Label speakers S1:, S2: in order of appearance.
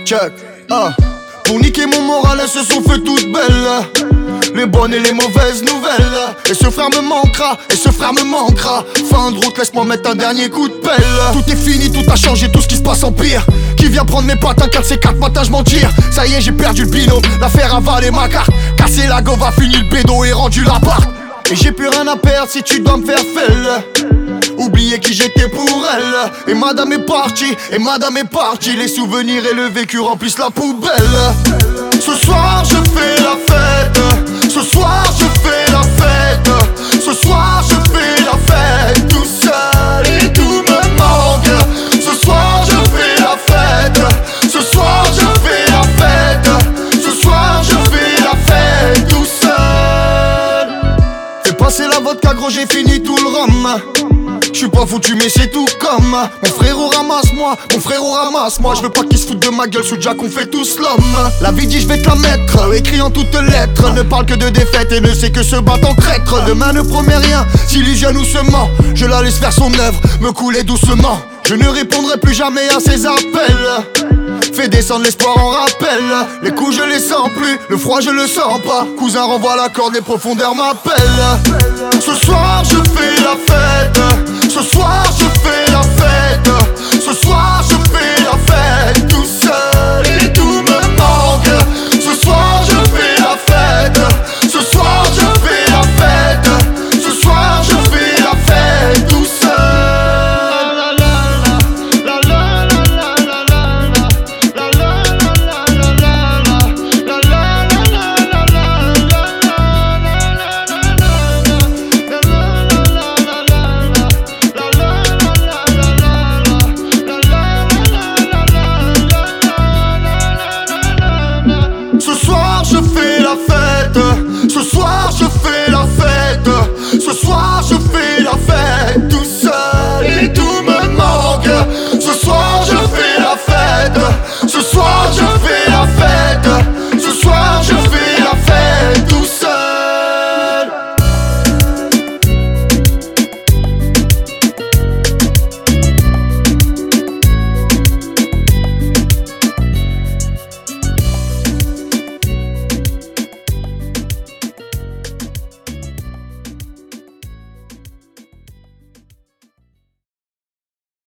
S1: Check, pour niquer mon moral, elles se sont fait toutes belles. Les bonnes et les mauvaises nouvelles. Et ce frère me manquera, et ce frère me manquera. Fin de route, laisse-moi mettre un dernier coup de pelle. Tout est fini, tout a changé, tout ce qui se passe en pire. Qui vient prendre mes patins, 4 ces 4 matins, je m'en tire. Ça y est, j'ai perdu le binôme, l'affaire a avalé ma carte. Cassé la gova, fini le bédo et rendu l'appart. Et j'ai plus rien à perdre si tu dois me faire felle. Oublier qui j'étais pour elle. Et madame est partie, et madame est partie. Les souvenirs et le vécu remplissent la poubelle. Ce soir je fais la fête. Ce soir je fais la fête. Ce soir je fais la fête. Tout seul et tout me manque. Ce soir je fais la fête. Ce soir je fais la fête. Ce soir je fais la fête. Tout seul. Fais passer la vodka gros, j'ai fini tout le rhum. J'suis pas foutu mais c'est tout comme. Mon frérot ramasse-moi, mon frérot ramasse-moi. J'veux pas qu'ils se foutent de ma gueule sous Jack, on fait tous l'homme. La vie dit j'vais te la mettre, écrit en toutes lettres. Ne parle que de défaite et ne sait que se battre en traître. Demain ne promet rien, s'illusionne ou se ment. Je la laisse faire son œuvre, me couler doucement. Je ne répondrai plus jamais à ses appels. Fais descendre l'espoir en rappel. Les coups je les sens plus, le froid je le sens pas. Cousin renvoie la corde, les profondeurs m'appellent. Ce soir je fais la fête. Ce soir je